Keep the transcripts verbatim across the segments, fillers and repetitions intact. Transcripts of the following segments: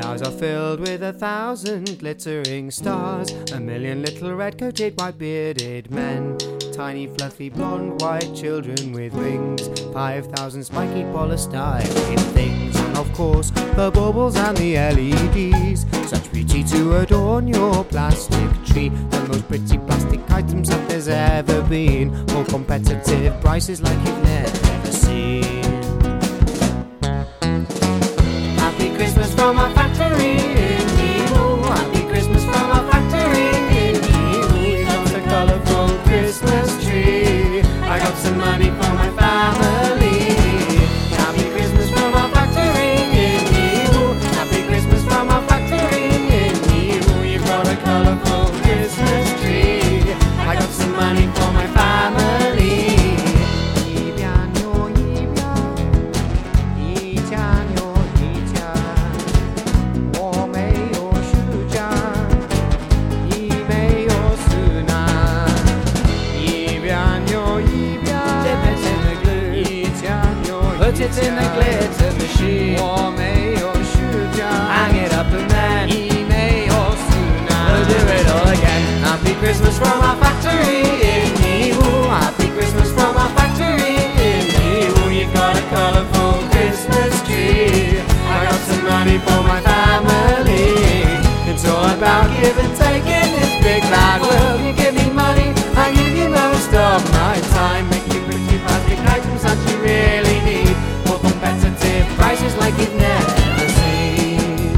Skies are filled with a thousand glittering stars, a million little red-coated, white-bearded men, tiny fluffy blonde white children with wings, five thousand spiky polystyrene things, and of course the baubles and the L E Ds, such beauty to adorn your plastic tree, the most pretty plastic items that there's ever been, for competitive prices like you've never seen. Happy Christmas from our factory in Yiwu. Happy Christmas from our factory in Yiwu. We got a colourful Christmas tree. I got some money for my family. Happy Christmas from our factory in Yiwu. Happy Christmas from our factory in Yiwu. You've got a colourful Christmas tree. I got some money for my family. Put it in the glitter machine. Hang it up and then we'll do it all again. Happy Christmas from our factory in Yiwu. Happy Christmas from our factory in Yiwu. You've got a colourful Christmas tree. I got some money for my family. It's all about give and take in this big bad world. You give me money, I give you most of my time. Make you pretty plastic items that you really need, for competitive prices like you've never seen.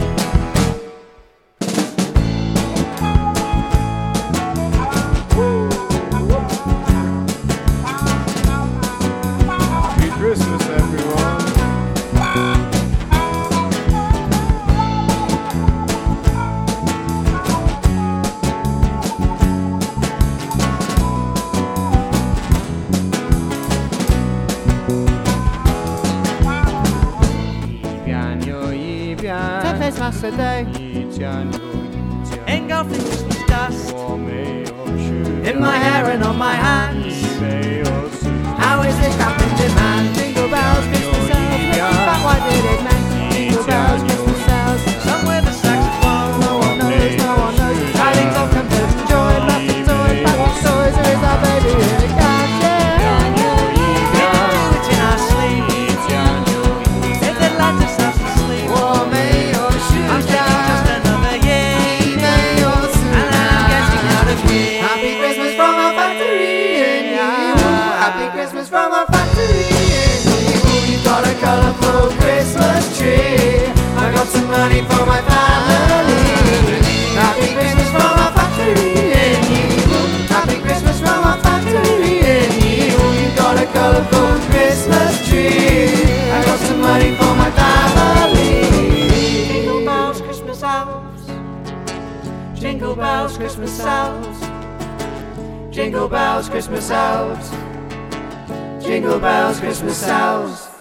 Happy Christmas, everyone. Ten face mass a day, engulfed in Christmas dust, in my hair and on my hands. How is this happening demand? Jingle bells, Christmas bells, fat white-bearded men. Jingle bells, Christmas bells, some with a saxophone. no one knows, no one knows. Tidings of comfort and joy, laughing toys, backwards toys. There is our baby in a couch, yeah. Do it in our sleep. If they'd like to have some sleep, War may or shoot I'm taking just another year, and I'm getting out of here. Happy Christmas from our factory in Yiwu. Happy Christmas from our factory in Yiwu. You've got a colourful Christmas tree. I got some money for my family. Happy Christmas from our factory in Yiwu. Happy Christmas from our factory in Yiwu. You've got a colourful Christmas tree. I got some money for my family. Jingle bells, Christmas elves. Jingle bells, Christmas elves. Jingle bells, Christmas elves. Jingle bells, Christmas elves.